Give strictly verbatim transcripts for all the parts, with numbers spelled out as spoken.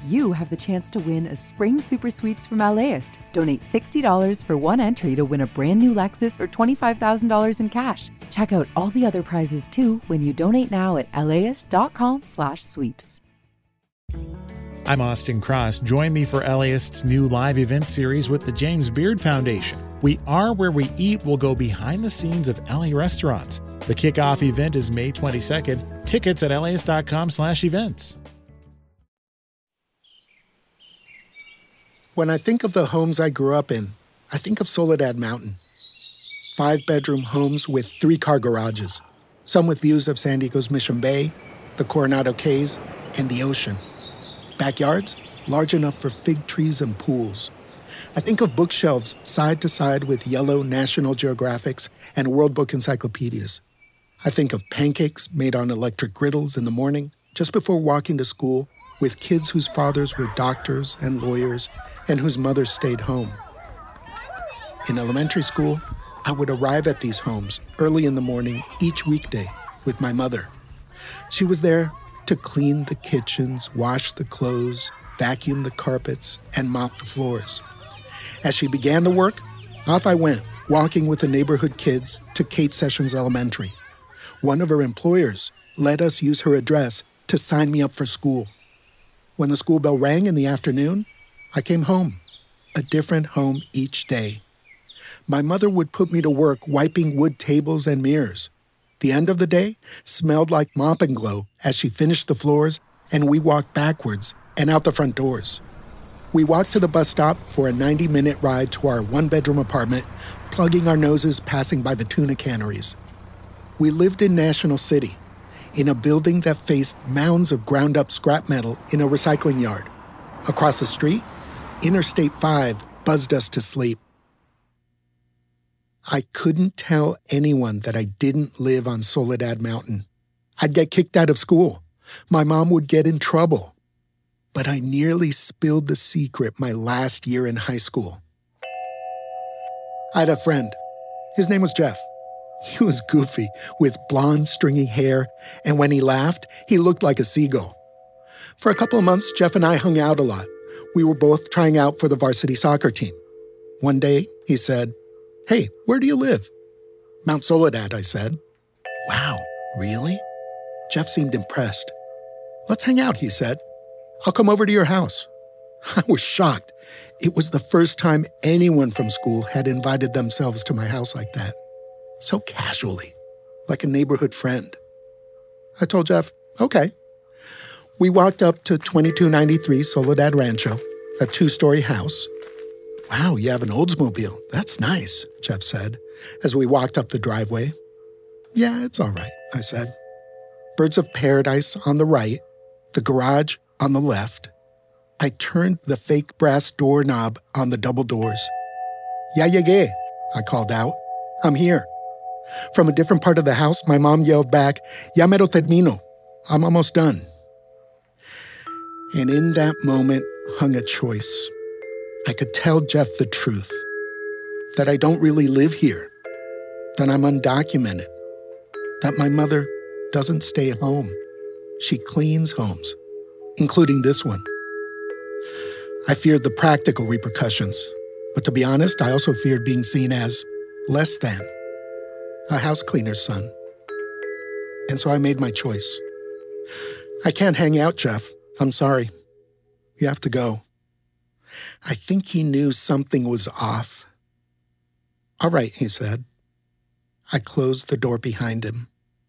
you have the chance to win a spring super sweeps from LAist. Donate sixty dollars for one entry to win a brand new Lexus or twenty-five thousand dollars in cash. Check out all the other prizes too when you donate now at laist.com slash sweeps. I'm Austin Cross. Join me for LAist's new live event series with the James Beard Foundation. We Are Where We Eat will go behind the scenes of L A restaurants. The kickoff event is May twenty-second. Tickets at laist.com slash events. When I think of the homes I grew up in, I think of Soledad Mountain. Five-bedroom homes with three-car garages, some with views of San Diego's Mission Bay, the Coronado Cays, and the ocean. Backyards large enough for fig trees and pools. I think of bookshelves side to side with yellow National Geographics and World Book encyclopedias. I think of pancakes made on electric griddles in the morning, just before walking to school, with kids whose fathers were doctors and lawyers and whose mothers stayed home. In elementary school, I would arrive at these homes early in the morning each weekday with my mother. She was there to clean the kitchens, wash the clothes, vacuum the carpets, and mop the floors. As she began the work, off I went, walking with the neighborhood kids to Kate Sessions Elementary. One of her employers let us use her address to sign me up for school. When the school bell rang in the afternoon, I came home, a different home each day. My mother would put me to work wiping wood tables and mirrors. The end of the day smelled like mop and glow as she finished the floors, and we walked backwards and out the front doors. We walked to the bus stop for a ninety-minute ride to our one-bedroom apartment, plugging our noses passing by the tuna canneries. We lived in National City, in a building that faced mounds of ground-up scrap metal in a recycling yard. Across the street, Interstate five buzzed us to sleep. I couldn't tell anyone that I didn't live on Soledad Mountain. I'd get kicked out of school. My mom would get in trouble. But I nearly spilled the secret my last year in high school. I had a friend. His name was Jeff. He was goofy, with blonde, stringy hair, and when he laughed, he looked like a seagull. For a couple of months, Jeff and I hung out a lot. We were both trying out for the varsity soccer team. One day, he said, "Hey, where do you live?" "Mount Soledad," I said. "Wow, really?" Jeff seemed impressed. "Let's hang out," he said. "I'll come over to your house." I was shocked. It was the first time anyone from school had invited themselves to my house like that. So casually, like a neighborhood friend. I told Jeff, okay. We walked up to twenty-two ninety-three Soledad Rancho, a two-story house. "Wow, you have an Oldsmobile. That's nice," Jeff said, as we walked up the driveway. "Yeah, it's all right," I said. Birds of Paradise on the right, the garage on the left. I turned the fake brass doorknob on the double doors. "Ya llegué," I called out. "I'm here." From a different part of the house, my mom yelled back, "Ya mero termino. I'm almost done." And in that moment hung a choice. I could tell Jeff the truth, that I don't really live here, that I'm undocumented, that my mother doesn't stay home. She cleans homes, including this one. I feared the practical repercussions, but to be honest, I also feared being seen as less than, a house cleaner's son. And so I made my choice. "I can't hang out, Jeff. I'm sorry. You have to go." I think he knew something was off. "All right," he said. I closed the door behind him.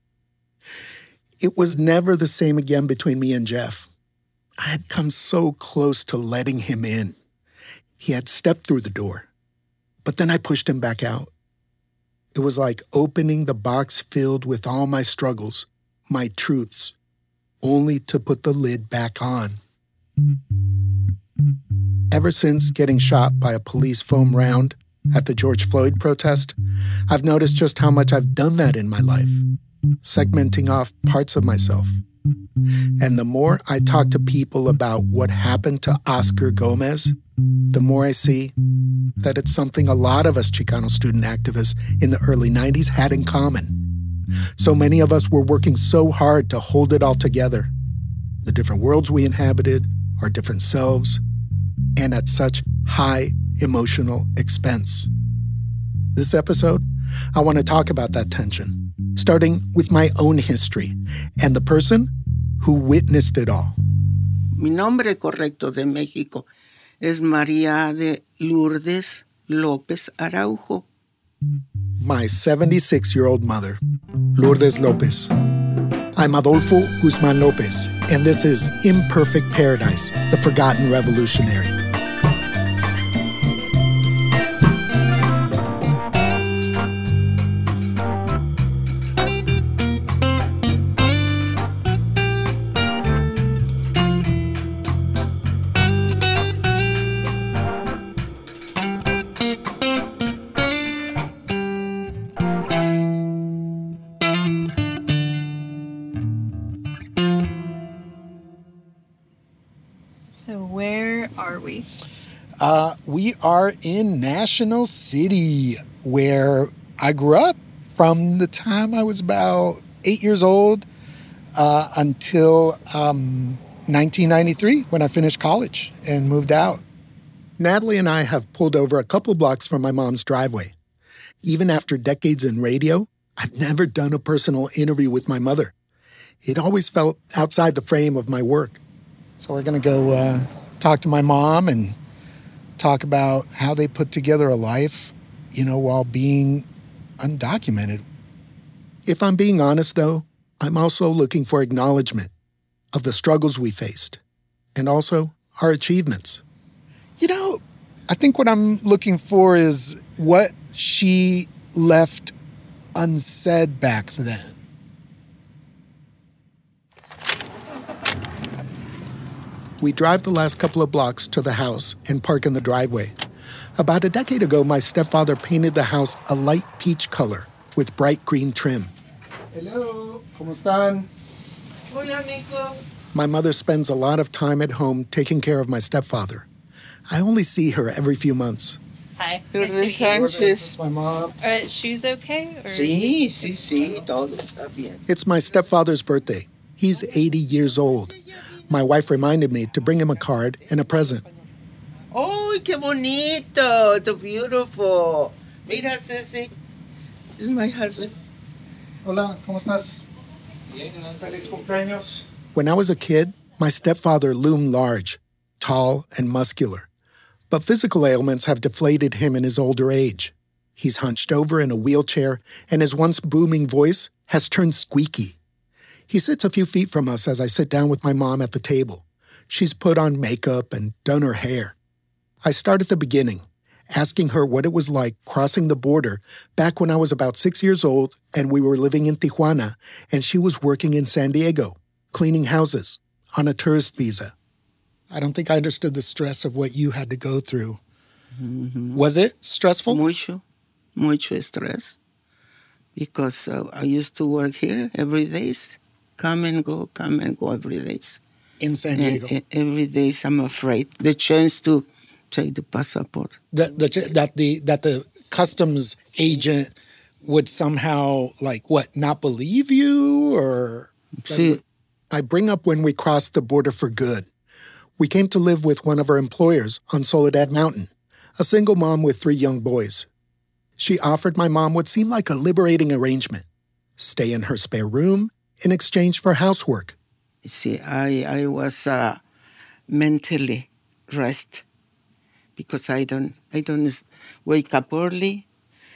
It was never the same again between me and Jeff. I had come so close to letting him in. He had stepped through the door, but then I pushed him back out. It was like opening the box filled with all my struggles, my truths, only to put the lid back on. Ever since getting shot by a police foam round at the George Floyd protest, I've noticed just how much I've done that in my life, segmenting off parts of myself. And the more I talk to people about what happened to Oscar Gomez, the more I see that it's something a lot of us Chicano student activists in the early nineties had in common. So many of us were working so hard to hold it all together. The different worlds we inhabited, our different selves, and at such high emotional expense. This episode, I want to talk about that tension, starting with my own history and the person who witnessed it all. Mi nombre correcto de México es María de Lourdes López Araujo. My seventy-six-year-old mother, Lourdes López. I'm Adolfo Guzman López, and this is Imperfect Paradise, the Forgotten Revolutionary. So where are we? Uh, we are in National City, where I grew up from the time I was about eight years old uh, until um, nineteen ninety-three, when I finished college and moved out. Natalie and I have pulled over a couple blocks from my mom's driveway. Even after decades in radio, I've never done a personal interview with my mother. It always felt outside the frame of my work. So we're going to go uh, talk to my mom and talk about how they put together a life, you know, while being undocumented. If I'm being honest, though, I'm also looking for acknowledgement of the struggles we faced and also our achievements. You know, I think what I'm looking for is what she left unsaid back then. We drive the last couple of blocks to the house and park in the driveway. About a decade ago, my stepfather painted the house a light peach color with bright green trim. Hello, ¿cómo están? Hola, amigo. My mother spends a lot of time at home taking care of my stepfather. I only see her every few months. Hi. Lourdes Nice to meet you. This Sánchez. is my mom. Are shoes okay? Or... Sí, sí, sí, todo está bien. It's my stepfather's birthday. He's eighty years old. My wife reminded me to bring him a card and a present. ¡Oh, qué bonito! So beautiful. Mira, Ceci. This is my husband. Hola, ¿cómo estás? Bien, feliz cumpleaños. When I was a kid, my stepfather loomed large, tall and muscular. But physical ailments have deflated him in his older age. He's hunched over in a wheelchair, and his once booming voice has turned squeaky. He sits a few feet from us as I sit down with my mom at the table. She's put on makeup and done her hair. I start at the beginning, asking her what it was like crossing the border back when I was about six years old and we were living in Tijuana and she was working in San Diego, cleaning houses on a tourist visa. I don't think I understood the stress of what you had to go through. Mm-hmm. Was it stressful? Mucho, mucho stress. Because uh, I used to work here every day. Come and go, come and go every day. In San Diego? And, and every day I'm afraid. The chance to take the passport. That the, that the that the customs agent would somehow, like, what, not believe you? Or Sí. I bring up when we crossed the border for good. We came to live with one of our employers on Soledad Mountain, a single mom with three young boys. She offered my mom what seemed like a liberating arrangement. Stay in her spare room in exchange for housework. See, I, I was uh, mentally rest because I don't I don't wake up early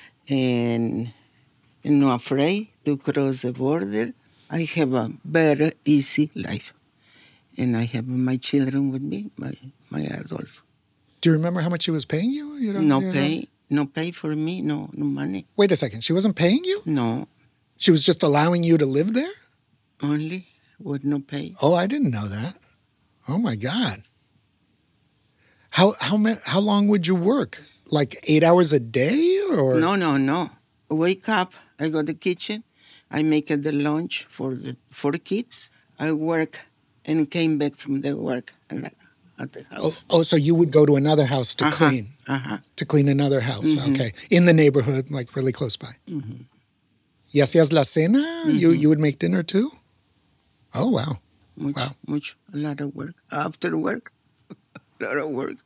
and, and not afraid to cross the border. I have a very easy life. And I have my children with me, my, my Adolfo. Do you remember how much she was paying you? you don't, no you pay, no pay for me, no, no money. Wait a second, she wasn't paying you? No. She was just allowing you to live there? Only with no pay. Oh, I didn't know that. Oh my God. How how how long would you work? Like eight hours a day, or no, no, no. Wake up. I go to the kitchen. I make the lunch for the for the kids. I work and came back from the work at the house. Oh, oh so you would go to another house to uh-huh, clean, uh-huh. to clean another house. Mm-hmm. Okay, in the neighborhood, like really close by. Mm-hmm. Y hacías la cena. Mm-hmm. You you would make dinner too. Oh wow. Much, Wow. much, a lot of work. After work, a lot of work.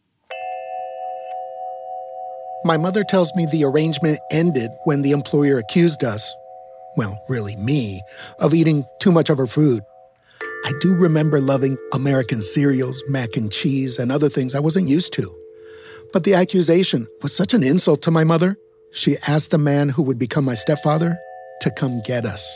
My mother tells me the arrangement ended when the employer accused us, well, really me, of eating too much of her food. I do remember loving American cereals, mac and cheese, and other things I wasn't used to. But the accusation was such an insult to my mother, she asked the man who would become my stepfather to come get us.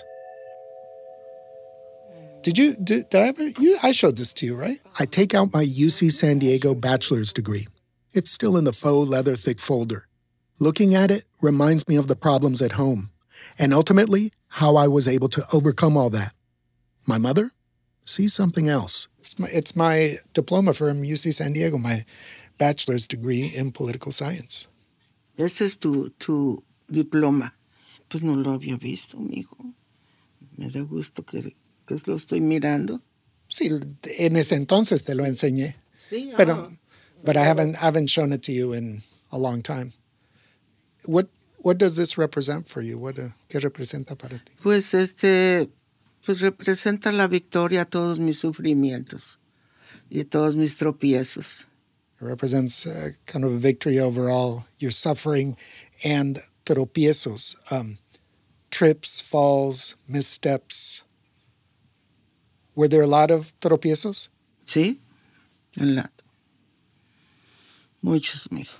Did you, did, did I ever, you, I showed this to you, right? I take out my U C San Diego bachelor's degree. It's still in the faux leather thick folder. Looking at it reminds me of the problems at home, and ultimately how I was able to overcome all that. My mother sees something else. It's my, it's my diploma from U C San Diego, my bachelor's degree in political science. Ese es tu, tu diploma. Pues no lo había visto, mijo. Me da gusto que, que lo estoy mirando. Sí, en ese entonces te lo enseñé. Sí, Pero, ah. but I haven't, haven't shown it to you in a long time. What what does this represent for you? What, uh, ¿Qué representa para ti? Pues este, pues representa la victoria a todos mis sufrimientos y todos mis tropiezos. It represents uh, kind of a victory over all your suffering and tropiezos, um, trips, falls, missteps. Were there a lot of tropiezos? Sí, un lado. Muchos, mijo.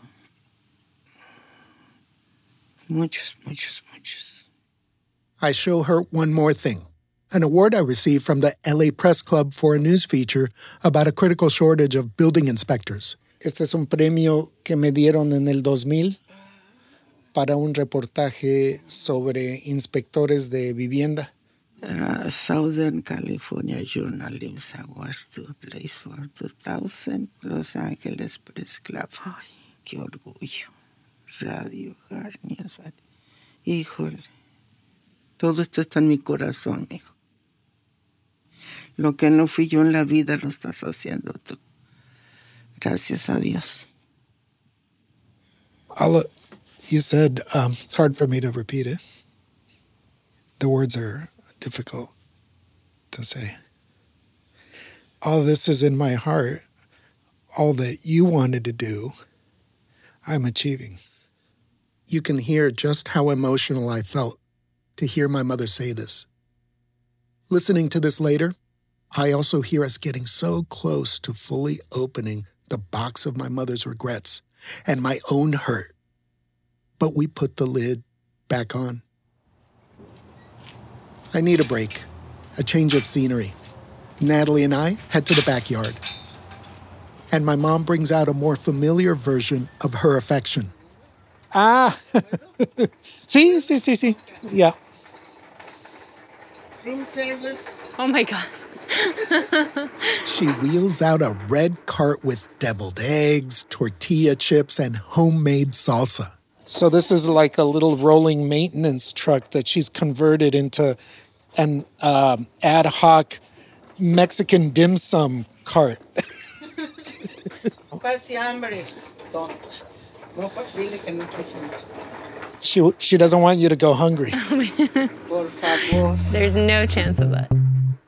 Muchos, muchos, muchos. I show her one more thing, an award I received from the L A Press Club for a news feature about a critical shortage of building inspectors. Este es un premio que me dieron en el dos mil para un reportaje sobre inspectores de vivienda. Uh, Southern California Journalism Awards to place for two thousand Los Angeles Press Club. Ay, qué orgullo. Radio, Garnias. Híjole. Todo esto está en mi corazón, hijo. Lo que no fui yo en la vida lo estás haciendo tú. Gracias a Dios. I'll, you said um, it's hard for me to repeat it. The words are difficult to say. All this is in my heart. All that you wanted to do, I'm achieving. You can hear just how emotional I felt to hear my mother say this. Listening to this later, I also hear us getting so close to fully opening the box of my mother's regrets and my own hurt. But we put the lid back on. I need a break, a change of scenery. Natalie and I head to the backyard. And my mom brings out a more familiar version of her affection. Ah, sí, sí, sí, sí. Yeah. Room service. Oh my gosh. She wheels out a red cart with deviled eggs, tortilla chips, and homemade salsa. So this is like a little rolling maintenance truck that she's converted into an um, ad hoc Mexican dim sum cart. Pase hambre. No, pues dile que no pase hambre. She she doesn't want you to go hungry. Por favor. There's no chance of that.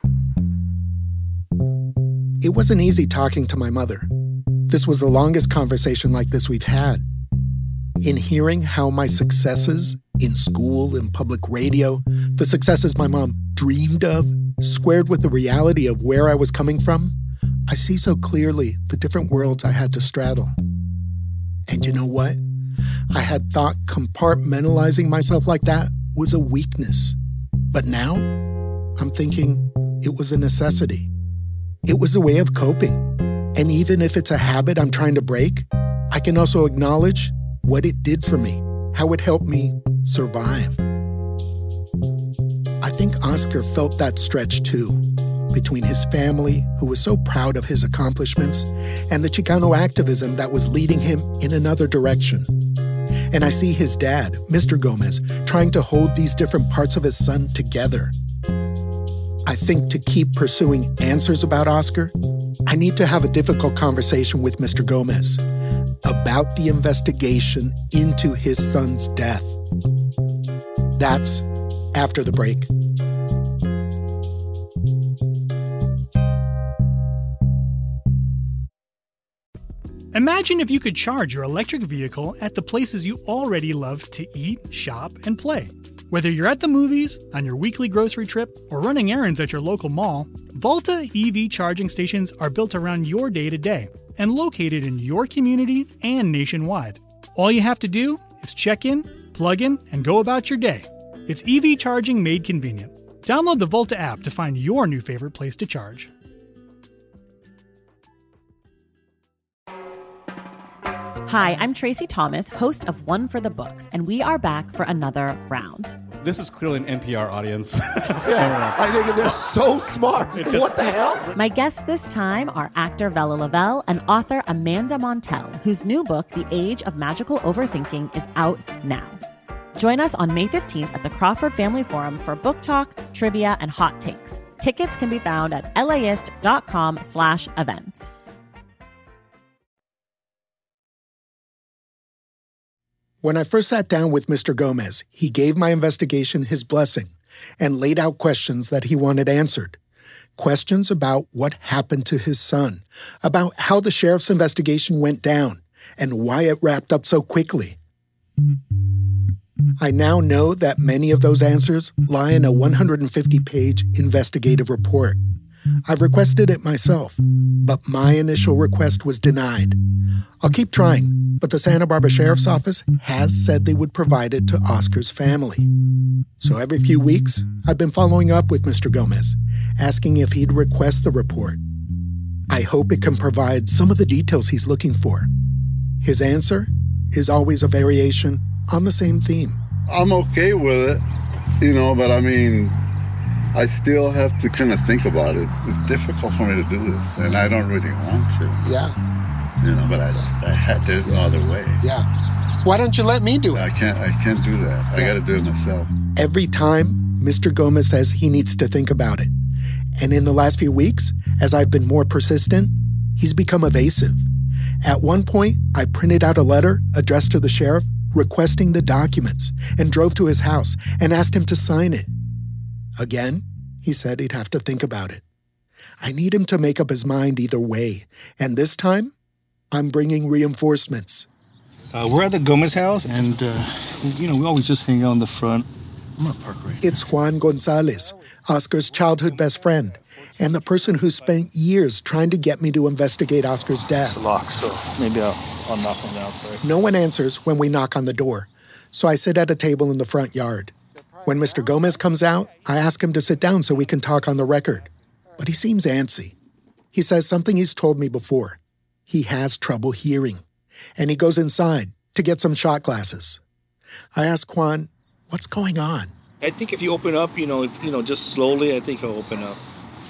It wasn't easy talking to my mother. This was the longest conversation like this we've had. In hearing how my successes in school and public radio, the successes my mom dreamed of, squared with the reality of where I was coming from, I see so clearly the different worlds I had to straddle. And you know what? I had thought compartmentalizing myself like that was a weakness. But now, I'm thinking it was a necessity. It was a way of coping. And even if it's a habit I'm trying to break, I can also acknowledge what it did for me, how it helped me survive. I think Oscar felt that stretch too, between his family, who was so proud of his accomplishments, and the Chicano activism that was leading him in another direction. And I see his dad, Mister Gomez, trying to hold these different parts of his son together. I think to keep pursuing answers about Oscar, I need to have a difficult conversation with Mister Gomez about the investigation into his son's death. That's after the break. Imagine if you could charge your electric vehicle at the places you already love to eat, shop, and play. Whether you're at the movies, on your weekly grocery trip, or running errands at your local mall, Volta E V charging stations are built around your day-to-day and located in your community and nationwide. All you have to do is check in, plug in, and go about your day. It's E V charging made convenient. Download the Volta app to find your new favorite place to charge. Hi, I'm Tracy Thomas, host of One for the Books, and we are back for another round. This is clearly an N P R audience. Yeah, I think they're so smart. Just, what the hell? My guests this time are actor Vella Lavelle and author Amanda Montell, whose new book, The Age of Magical Overthinking, is out now. Join us on May fifteenth at the Crawford Family Forum for book talk, trivia, and hot takes. Tickets can be found at laist.com slash events. When I first sat down with Mister Gomez, he gave my investigation his blessing and laid out questions that he wanted answered. Questions about what happened to his son, about how the sheriff's investigation went down, and why it wrapped up so quickly. I now know that many of those answers lie in a one hundred fifty page investigative report. I've requested it myself, but my initial request was denied. I'll keep trying, but the Santa Barbara Sheriff's Office has said they would provide it to Oscar's family. So every few weeks, I've been following up with Mister Gomez, asking if he'd request the report. I hope it can provide some of the details he's looking for. His answer is always a variation on the same theme. I'm okay with it, you know, but I mean, I still have to kind of think about it. It's difficult for me to do this, and I don't really want to. Yeah. You know, but I, I had, there's no other way. Yeah. Why don't you let me do it? I can't, I can't do that. I got to do it myself. Every time, Mister Gomez says he needs to think about it. And in the last few weeks, as I've been more persistent, he's become evasive. At one point, I printed out a letter addressed to the sheriff requesting the documents and drove to his house and asked him to sign it. Again, he said he'd have to think about it. I need him to make up his mind either way. And this time, I'm bringing reinforcements. Uh, we're at the Gomez house, and, uh, you know, we always just hang out in the front. I'm gonna park right here. It's Juan Gonzalez, Oscar's childhood best friend, and the person who spent years trying to get me to investigate Oscar's death. It's locked, so maybe I'll, I'll knock on the outside. No one answers when we knock on the door, so I sit at a table in the front yard. When Mister Gomez comes out, I ask him to sit down so we can talk on the record. But he seems antsy. He says something he's told me before. He has trouble hearing, and he goes inside to get some shot glasses. I ask Juan, what's going on? I think if you open up, you know, if, you know, just slowly, I think he'll open up.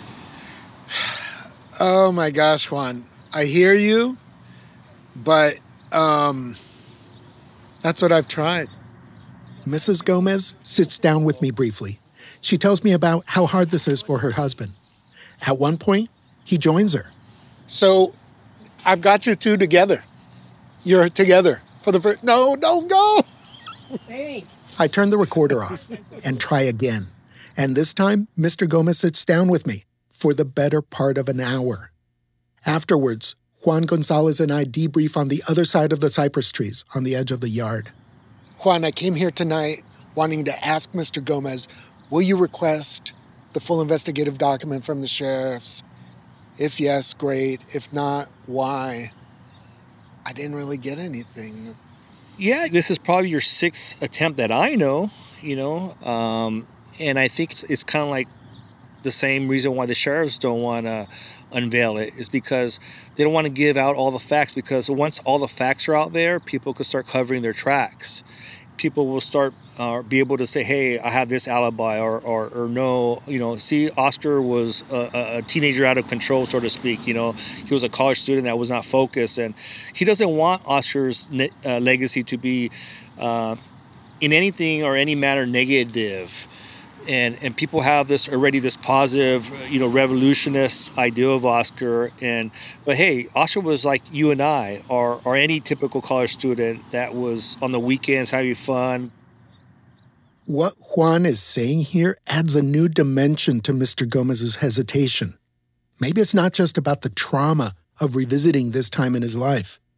Oh my gosh, Juan. I hear you, but um, that's what I've tried. Missus Gomez sits down with me briefly. She tells me about how hard this is for her husband. At one point, he joins her. So, I've got you two together. You're together for the first... No, don't go! Hey. I turn the recorder off and try again. And this time, Mister Gomez sits down with me for the better part of an hour. Afterwards, Juan Gonzalez and I debrief on the other side of the cypress trees on the edge of the yard. Juan, I came here tonight wanting to ask Mister Gomez, will you request the full investigative document from the sheriffs? If yes, great. If not, why? I didn't really get anything. Yeah, this is probably your sixth attempt that I know, you know, um, and I think it's, it's kind of like the same reason why the sheriffs don't want to unveil it is because they don't want to give out all the facts, because once all the facts are out there, people could start covering their tracks. People will start uh, be able to say, hey, I have this alibi, or, or, or no, you know, see, Oscar was a, a teenager out of control, so to speak. You know, he was a college student that was not focused, and he doesn't want Oscar's ne- uh, legacy to be uh, in anything or any manner negative. And and people have this already this positive, you know, revolutionist idea of Oscar. And but hey, Oscar was like you and I, or or any typical college student that was on the weekends having fun. What Juan is saying here adds a new dimension to Mister Gomez's hesitation. Maybe it's not just about the trauma of revisiting this time in his life.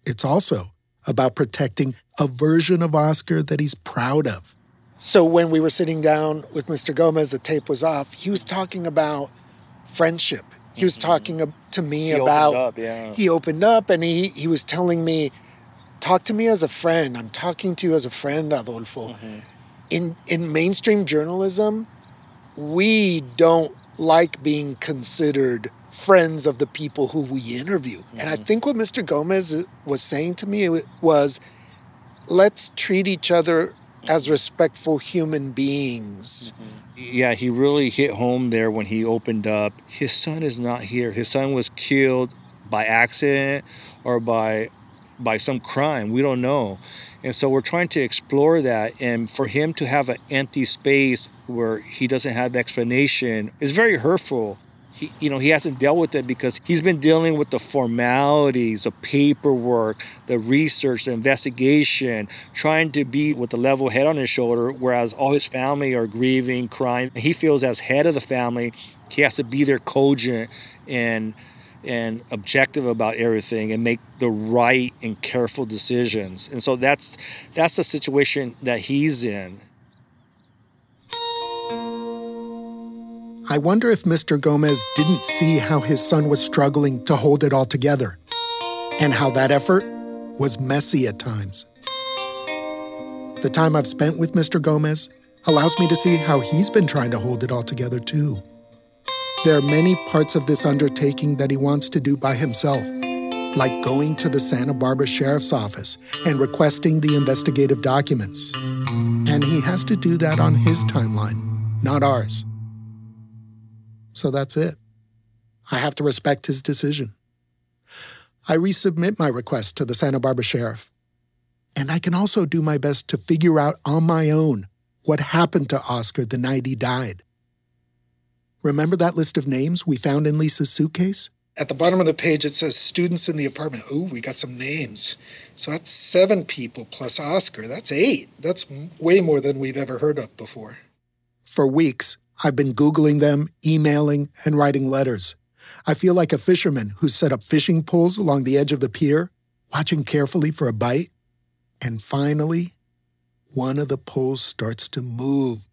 it's also about protecting a version of Oscar that he's proud of. So when we were sitting down with Mister Gomez, the tape was off, he was talking about friendship. He was talking to me he about... Opened up, yeah. He opened up and he, he was telling me, talk to me as a friend. I'm talking to you as a friend, Adolfo. Mm-hmm. In in mainstream journalism, we don't like being considered friends of the people who we interview. Mm-hmm. And I think what Mister Gomez was saying to me was, let's treat each other as respectful human beings. Mm-hmm. Yeah, he really hit home there when he opened up. His son is not here. His son was killed by accident or by by some crime. We don't know. And so we're trying to explore that. And for him to have an empty space where he doesn't have explanation is very hurtful. He, you know, he hasn't dealt with it because he's been dealing with the formalities, the paperwork, the research, the investigation, trying to be with the level head on his shoulder, whereas all his family are grieving, crying. He feels as head of the family, he has to be there cogent and and objective about everything and make the right and careful decisions. And so that's that's the situation that he's in. I wonder if Mister Gomez didn't see how his son was struggling to hold it all together, and how that effort was messy at times. The time I've spent with Mister Gomez allows me to see how he's been trying to hold it all together too. There are many parts of this undertaking that he wants to do by himself, like going to the Santa Barbara Sheriff's Office and requesting the investigative documents. And he has to do that on his timeline, not ours. So that's it. I have to respect his decision. I resubmit my request to the Santa Barbara Sheriff. And I can also do my best to figure out on my own what happened to Oscar the night he died. Remember that list of names we found in Lisa's suitcase? At the bottom of the page, it says students in the apartment. Ooh, we got some names. So that's seven people plus Oscar. That's eight. That's way more than we've ever heard of before. For weeks, I've been Googling them, emailing, and writing letters. I feel like a fisherman who's set up fishing poles along the edge of the pier, watching carefully for a bite. And finally, one of the poles starts to move.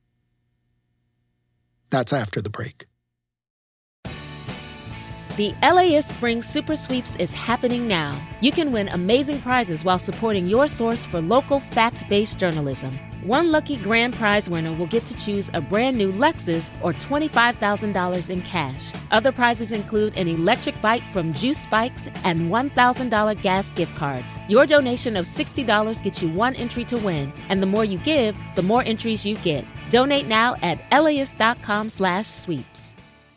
That's after the break. The L A S Spring Super Sweeps is happening now. You can win amazing prizes while supporting your source for local fact-based journalism. One lucky grand prize winner will get to choose a brand new Lexus or twenty-five thousand dollars in cash. Other prizes include an electric bike from Juice Bikes and one thousand dollars gas gift cards. Your donation of sixty dollars gets you one entry to win, and the more you give, the more entries you get. Donate now at LAist.com slash sweeps.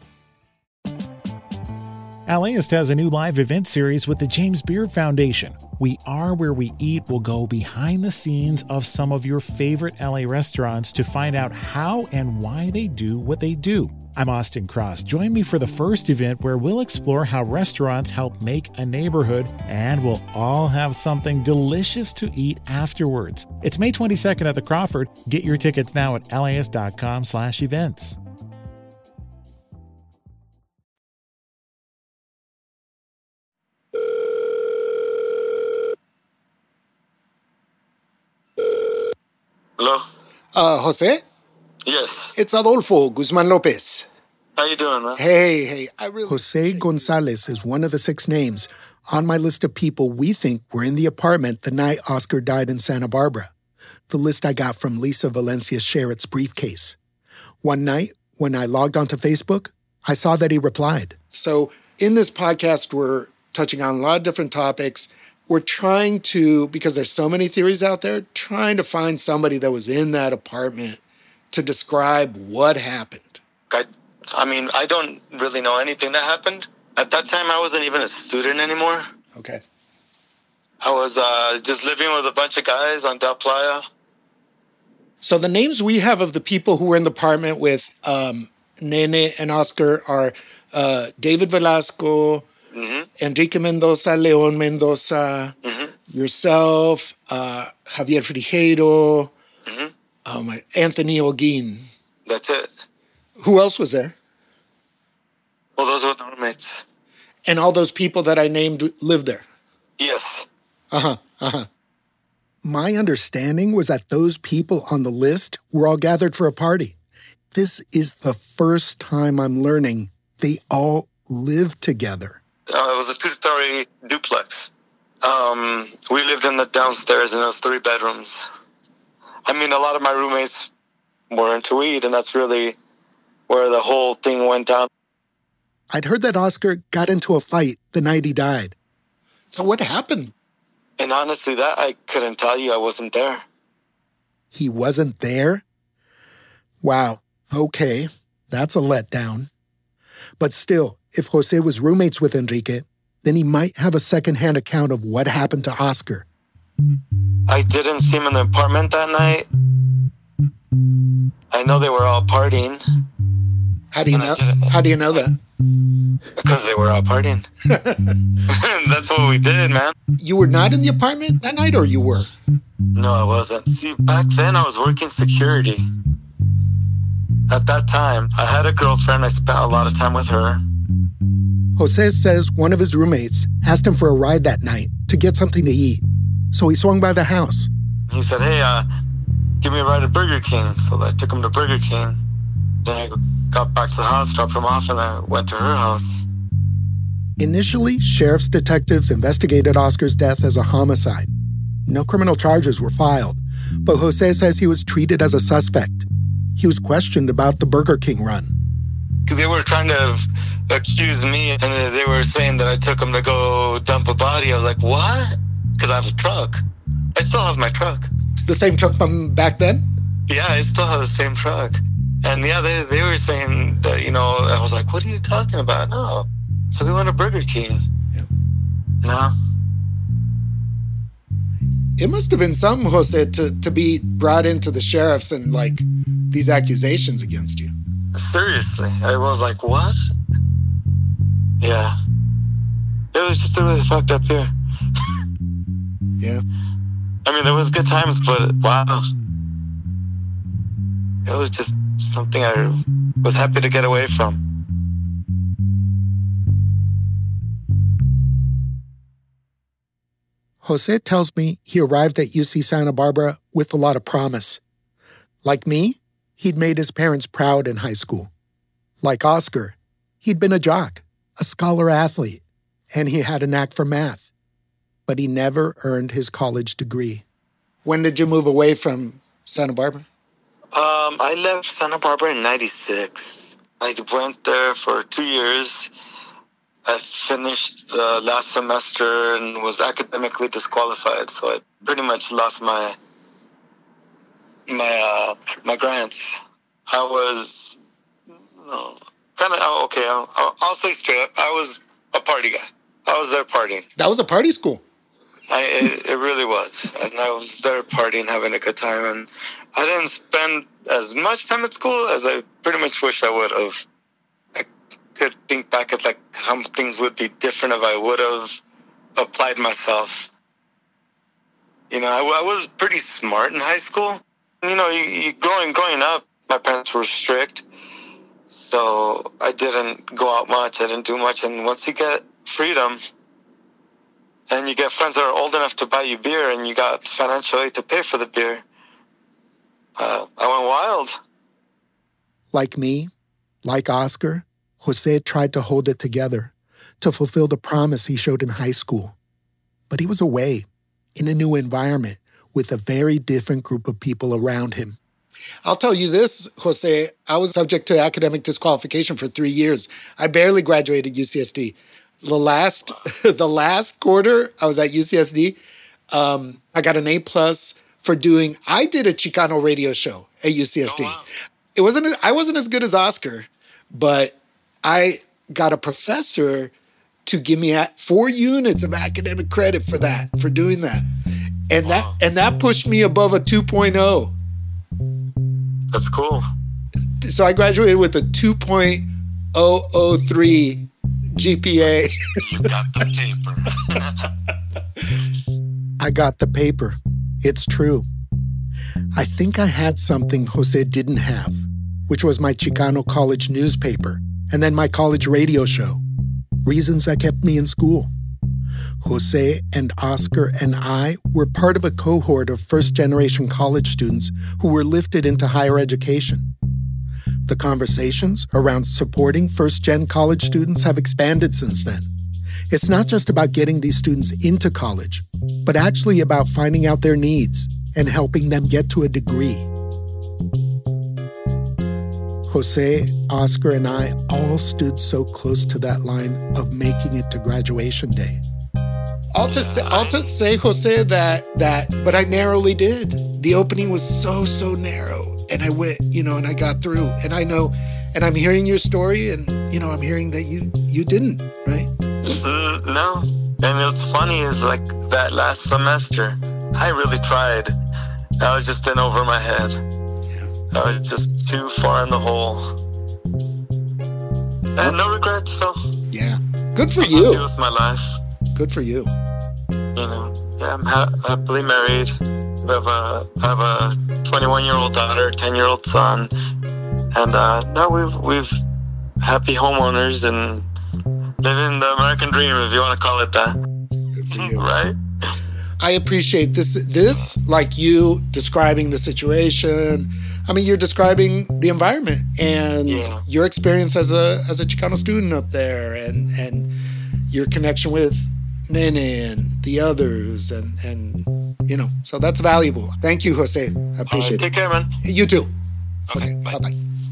LAist has a new live event series with the James Beard Foundation. We Are Where We Eat will go behind the scenes of some of your favorite L A restaurants to find out how and why they do what they do. I'm Austin Cross. Join me for the first event where we'll explore how restaurants help make a neighborhood, and we'll all have something delicious to eat afterwards. It's May twenty-second at the Crawford. Get your tickets now at LAist.com slash events. Hello? Uh, Jose? Yes. It's Adolfo Guzman Lopez. How you doing, man? Hey, hey, I really... Jose Gonzalez is one of the six names on my list of people we think were in the apartment the night Oscar died in Santa Barbara. The list I got from Lisa Valencia Sherritt's briefcase. One night, when I logged onto Facebook, I saw that he replied. So in this podcast, we're touching on a lot of different topics. We're trying to, because there's so many theories out there, trying to find somebody that was in that apartment to describe what happened. I, I mean, I don't really know anything that happened. At that time, I wasn't even a student anymore. Okay. I was uh, just living with a bunch of guys on Del Playa. So the names we have of the people who were in the apartment with um, Nene and Oscar are uh, David Velasco, mm-hmm. Enrique Mendoza, Leon Mendoza, mm-hmm. yourself, uh, Javier Frigeiro, mm-hmm. oh my, Anthony Holguin. That's it. Who else was there? Well, those were the roommates. And all those people that I named lived there? Yes. Uh-huh, uh-huh. My understanding was that those people on the list were all gathered for a party. This is the first time I'm learning they all live together. Uh, it was a two-story duplex. Um, we lived in the downstairs, and it was three bedrooms. I mean, a lot of my roommates were into weed, and that's really where the whole thing went down. I'd heard that Oscar got into a fight the night he died. So what happened? And honestly, that I couldn't tell you. I wasn't there. He wasn't there? Wow, okay, that's a letdown. But still, if Jose was roommates with Enrique, then he might have a secondhand account of what happened to Oscar. I didn't see him in the apartment that night. I know they were all partying. How do you know? How do you know that? Because they were all partying. That's what we did, man. You were not in the apartment that night, or you were? No, I wasn't. See, back then I was working security. At that time, I had a girlfriend. I spent a lot of time with her. Jose says one of his roommates asked him for a ride that night to get something to eat. So he swung by the house. He said, hey, uh, give me a ride to Burger King. So I took him to Burger King. Then I got back to the house, dropped him off, and I went to her house. Initially, sheriff's detectives investigated Oscar's death as a homicide. No criminal charges were filed, but Jose says he was treated as a suspect. He was questioned about the Burger King run. They were trying to accuse me, and they were saying that I took him to go dump a body. I was like, what? Because I have a truck. I still have my truck. The same truck from back then? Yeah, I still have the same truck. And yeah, they, they were saying that, you know, I was like, what are you talking about? No. So we went to Burger King. Yeah. No. It must have been something, Jose, to, to be brought into the sheriff's and, like, these accusations against you. Seriously. I was like, what? Yeah. It was just really fucked up here. Yeah. I mean, there was good times, but wow. It was just something I was happy to get away from. Jose tells me he arrived at U C Santa Barbara with a lot of promise. Like me, he'd made his parents proud in high school. Like Oscar, he'd been a jock, a scholar athlete, and he had a knack for math. But he never earned his college degree. When did you move away from Santa Barbara? Um, I left Santa Barbara in ninety-six. I went there for two years. I finished the last semester and was academically disqualified, so I pretty much lost my my uh, my grants. I was no, kind of oh, okay. I'll, I'll say straight up, I was a party guy. I was there partying. That was a party school. I, it, it really was. And I was there partying, having a good time. And I didn't spend as much time at school as I pretty much wish I would have. I could think back at like how things would be different if I would have applied myself. You know, I, I was pretty smart in high school. You know, you, you growing growing up, my parents were strict. So I didn't go out much. I didn't do much. And once you get freedom, and you get friends that are old enough to buy you beer, and you got financial aid to pay for the beer, uh, I went wild. Like me, like Oscar, Jose tried to hold it together, to fulfill the promise he showed in high school. But he was away, in a new environment, with a very different group of people around him. I'll tell you this, Jose, I was subject to academic disqualification for three years. I barely graduated U C S D. The last, the last quarter I was at U C S D, um, I got an A plus for doing, I did a Chicano radio show at U C S D. Oh, wow. It wasn't, I wasn't as good as Oscar, but I got a professor to give me four units of academic credit for that, for doing that. And wow. that, and that pushed me above a two point oh. That's cool. So I graduated with a two point oh oh three G P A. You got the paper. I got the paper. It's true. I think I had something Jose didn't have, which was my Chicano college newspaper and then my college radio show. Reasons that kept me in school. Jose and Oscar and I were part of a cohort of first-generation college students who were lifted into higher education. The conversations around supporting first-gen college students have expanded since then. It's not just about getting these students into college, but actually about finding out their needs and helping them get to a degree. Jose, Oscar, and I all stood so close to that line of making it to graduation day. I'll just say, I'll just say, Jose, that that, but I narrowly did. The opening was so, so narrow, and I went, you know, and I got through. And I know, and I'm hearing your story, and you know, I'm hearing that you you didn't, right? Mm, no, and what's funny is like that last semester, I really tried. I was just in over my head. Yeah. I was just too far in the hole. And no regrets, though. Yeah, good for I'm you. happy with my life. Good for you. You know, yeah, I'm ha- happily married. We have a, I have a twenty-one-year-old daughter, ten-year-old son, and uh, no, we've we've happy homeowners and living the American dream, if you want to call it that. Good for you, right? I appreciate this. This, like you describing the situation. I mean, you're describing the environment and yeah. your experience as a as a Chicano student up there, and and your connection with Nene and the others, and, and you know, so that's valuable. Thank you, Jose. I appreciate right, take it. Take care, man. You too. Okay, okay bye. Bye-bye.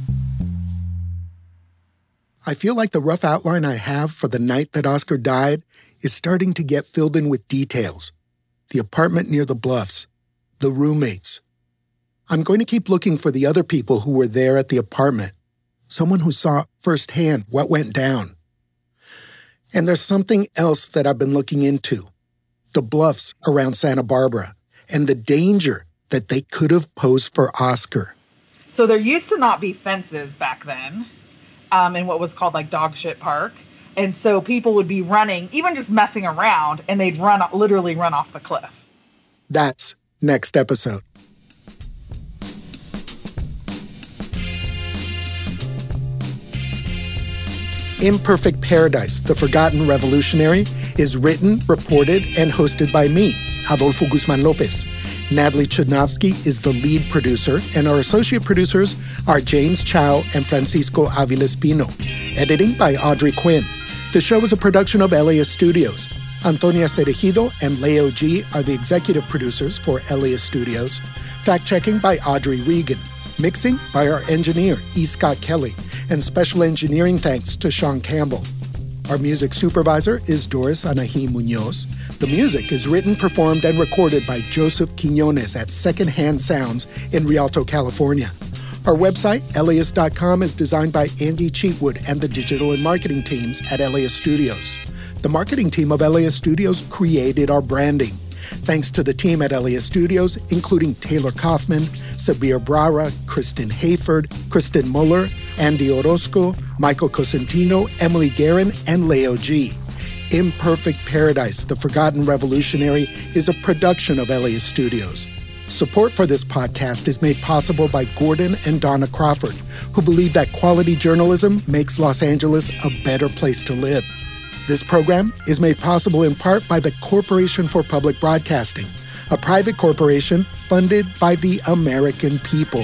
I feel like the rough outline I have for the night that Oscar died is starting to get filled in with details. The apartment near the Bluffs, the roommates. I'm going to keep looking for the other people who were there at the apartment, someone who saw firsthand what went down. And there's something else that I've been looking into, the bluffs around Santa Barbara and the danger that they could have posed for Oscar. So there used to not be fences back then um, in what was called like Dog Shit Park. And so people would be running, even just messing around, and they'd run, literally run off the cliff. That's next episode. Imperfect Paradise, The Forgotten Revolutionary, is written, reported, and hosted by me, Adolfo Guzman Lopez. Natalie Chudnovsky is the lead producer, and our associate producers are James Chow and Francisco Avila Espino. Editing by Audrey Quinn. The show is a production of Elias Studios. Antonia Cerejido and Leo G are the executive producers for Elias Studios. Fact-checking by Audrey Regan. Mixing by our engineer, E. Scott Kelly. And special engineering thanks to Sean Campbell. Our music supervisor is Doris Anahi Munoz. The music is written, performed, and recorded by Joseph Quinones at Secondhand Sounds in Rialto, California. Our website, Elias dot com, is designed by Andy Cheatwood and the digital and marketing teams at Elias Studios. The marketing team of Elias Studios created our branding. Thanks to the team at Elias Studios, including Taylor Kaufman, Sabir Brara, Kristen Hayford, Kristen Muller, Andy Orozco, Michael Cosentino, Emily Guerin, and Leo G. Imperfect Paradise, The Forgotten Revolutionary is a production of Elias Studios. Support for this podcast is made possible by Gordon and Donna Crawford, who believe that quality journalism makes Los Angeles a better place to live. This program is made possible in part by the Corporation for Public Broadcasting, a private corporation funded by the American people.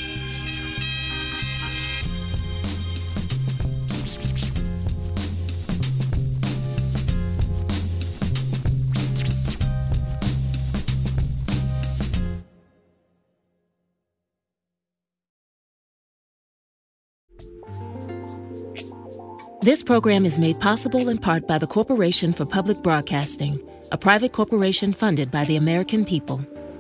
This program is made possible in part by the Corporation for Public Broadcasting, a private corporation funded by the American people.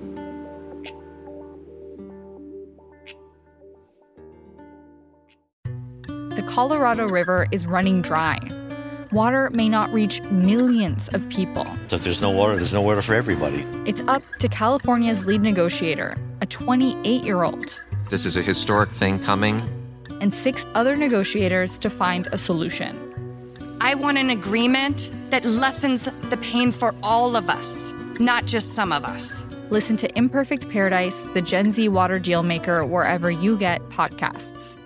The Colorado River is running dry. Water may not reach millions of people. So if there's no water, there's no water for everybody. It's up to California's lead negotiator, a twenty-eight-year-old. This is a historic thing coming. And six other negotiators to find a solution. I want an agreement that lessens the pain for all of us, not just some of us. Listen to Imperfect Paradise, the Gen Z Water Deal Maker, wherever you get podcasts.